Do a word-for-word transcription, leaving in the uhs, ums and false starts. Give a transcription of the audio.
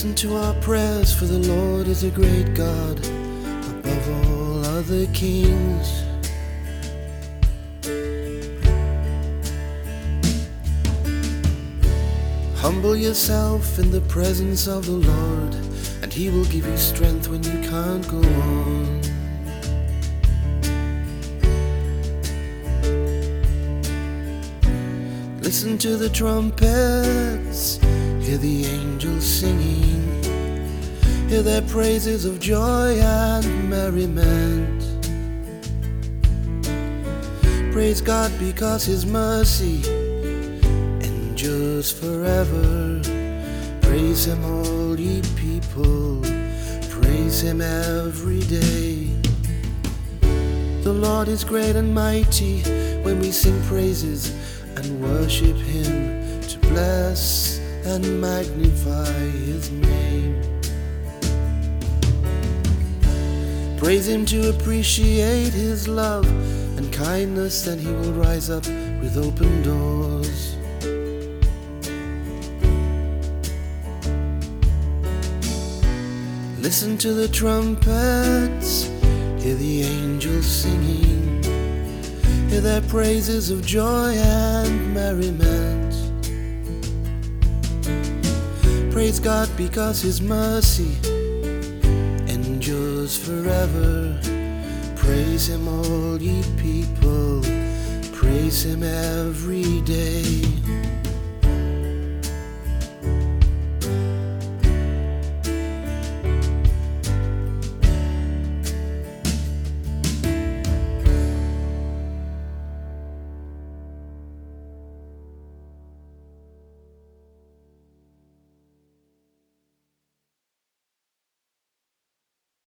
Listen to our prayers, for the Lord is a great God, above all other kings. Humble yourself in the presence of the Lord, and He will give you strength when you can't go on. Listen to the trumpets, hear the angels singing, hear their praises of joy and merriment. Praise God because His mercy endures forever. Praise Him, all ye people, praise Him every day. The Lord is great and mighty when we sing praises and worship Him, to bless and magnify His name. Praise Him to appreciate His love and kindness, then He will rise up with open doors. Listen to the trumpets, hear the angels singing, hear their praises of joy and merriment. Praise God because His mercy endures forever. Praise Him, all ye people, praise Him every day.